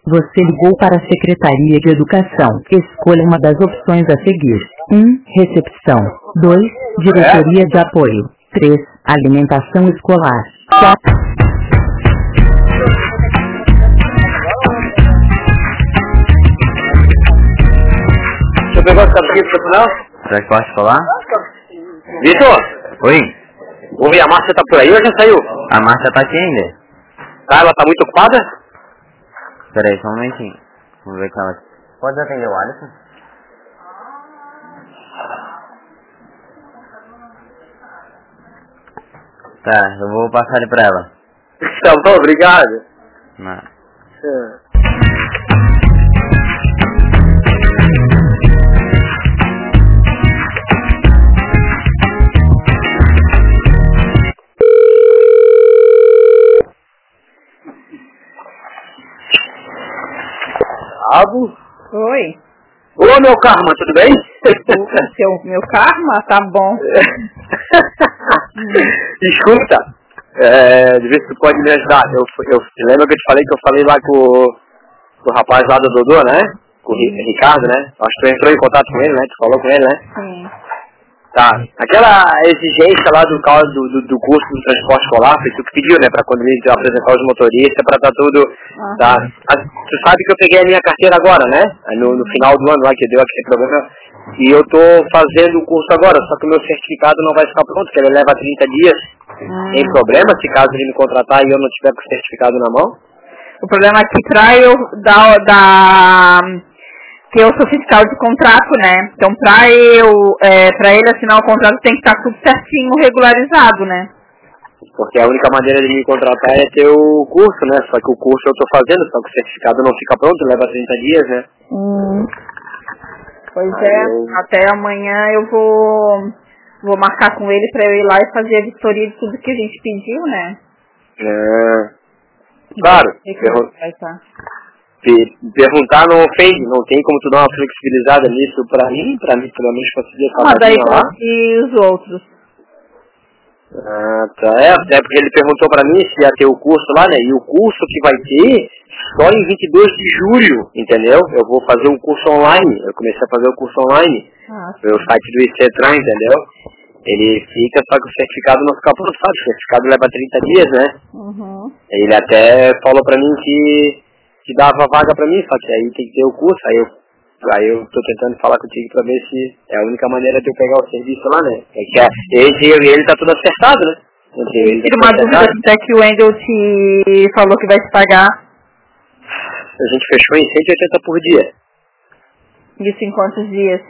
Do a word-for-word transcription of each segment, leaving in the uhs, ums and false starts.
Você ligou para a Secretaria de Educação. Escolha uma das opções a seguir. um. Recepção. dois. Diretoria de Apoio. três. Alimentação escolar. quatro. Deixa eu pegar o capítulo pro final. Será que pode falar? Vitor! Oi? Ouvi, a Márcia tá por aí ou já saiu? A Márcia tá aqui ainda. Tá, ela tá muito ocupada? Espera aí, só um momentinho. Vamos ver com ela. Pode atender o Alisson? Tá, eu vou passar ele pra ela. Tá bom, obrigado. Não. É. Abo? Oi. Ô, meu karma, tudo bem? O seu, meu karma? Tá bom. Escuta, é, de ver se tu pode me ajudar. Eu, eu, lembra que eu te falei que eu falei lá com, com o rapaz lá do Dodô, né? Com o Ricardo, né? Acho que tu entrou em contato com ele, né? Tu falou com ele, né? Sim. Tá. Aquela exigência lá do, do, do, do curso do transporte escolar, foi tu que pediu, né? Pra quando ele apresentar os motoristas, pra tá tudo... Uhum. Tá. Tu sabe que eu peguei a minha carteira agora, né? No, no final do ano lá que deu aquele problema. E eu tô fazendo o curso agora, só que o meu certificado não vai ficar pronto, porque ele leva trinta dias. Uhum. Tem problema se caso ele me contratar e eu não tiver com o certificado na mão? O problema é que pra eu dar... dar que eu sou fiscal de contrato, né? Então, pra eu, é, pra ele assinar o contrato, tem que estar tudo certinho, regularizado, né? Porque a única maneira de me contratar é ter o curso, né? Só que o curso eu tô fazendo, só que o certificado não fica pronto, leva trinta dias, né? Hum. Pois Aí é, eu... até amanhã eu vou, vou marcar com ele pra eu ir lá e fazer a vistoria de tudo que a gente pediu, né? É... Claro, E que pergun- vai estar. per- perguntar não ofende, não tem como tu dar uma flexibilizada nisso pra mim, pra mim pelo menos conseguir essa Ah, daí vaguinha lá. e os outros. Ah, tá. É, é porque ele perguntou pra mim se ia ter o curso lá, né? E o curso que vai ter só em vinte e dois de julho, entendeu? Eu vou fazer um curso online. Eu comecei a fazer o curso online Ah, pelo site do ICETRAN, entendeu? Ele fica, só que o certificado não fica pronto, sabe? O certificado leva trinta dias, né? uhum. Ele até falou pra mim que, que dava vaga pra mim, só que aí tem que ter o curso. Aí eu, aí eu tô tentando falar contigo pra ver se é a única maneira de eu pegar o serviço lá, né? É que é, entre eu e ele tá tudo acertado, né? Entre eu e ele Tira tá uma tudo dúvida acertado. até que o Wendel te falou que vai te pagar. A gente fechou em cento e oitenta por dia. Isso em quantos dias?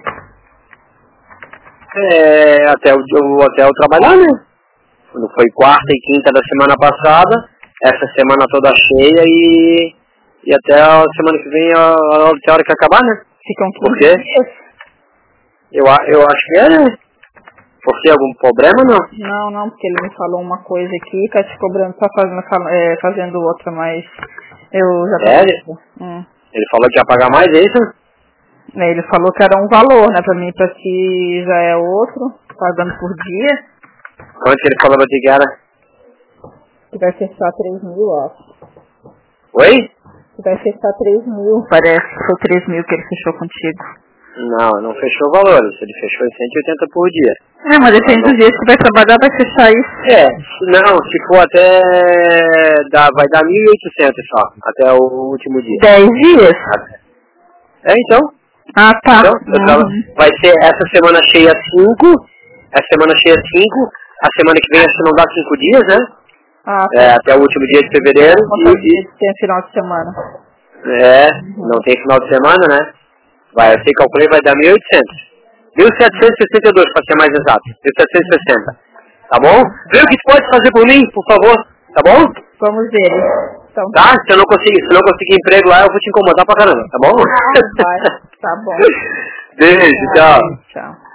É, até o, o hotel trabalhar, né? Quando foi quarta e quinta da semana passada, essa semana toda cheia e, e até a semana que vem a, a hora que acabar, né? Ficam Por quinze quê? dias? Eu, a- eu acho que é, né? Por que? Algum problema, não? Não, não, porque ele me falou uma coisa aqui, tá te cobrando, tá fazendo, fal- é, fazendo outra, mas eu já tô... Sério? Hum. Ele falou que ia pagar mais, é isso? É, ele falou que era um valor, né, pra mim, pra ti já é outro, pagando por dia, Quanto que ele falou pra ti que era? que vai fechar três mil, ó. Oi? Que vai fechar três mil. Parece que foi três mil que ele fechou contigo. Não, não fechou o valor, ele fechou em cento e oitenta por dia. É, mas depende dos dias que vai trabalhar, vai fechar isso. É, não, se for até, dá, vai dar mil e oitocentos só, até o último dia. Dez dias? É, então. Ah, tá. Então, eu tava- Uhum. vai ser essa semana cheia cinco, essa semana cheia cinco, a semana que vem acho que não dá cinco dias, né? Ah, tá. É, até o último dia de fevereiro. Quantos E, dias tem final de semana? é, não tem final de semana, né? Vai, eu sei, calculei, vai dar mil e oitocentos. mil setecentos e sessenta e dois, para ser mais exato. mil setecentos e sessenta. Tá bom? Vê o que tu pode fazer por mim, por favor. Tá bom? Vamos ver. Então, Tá? Se eu não conseguir, se eu não conseguir emprego lá, eu vou te incomodar pra caramba, tá bom? vai. Tá bom. Beijo, tchau. Tchau.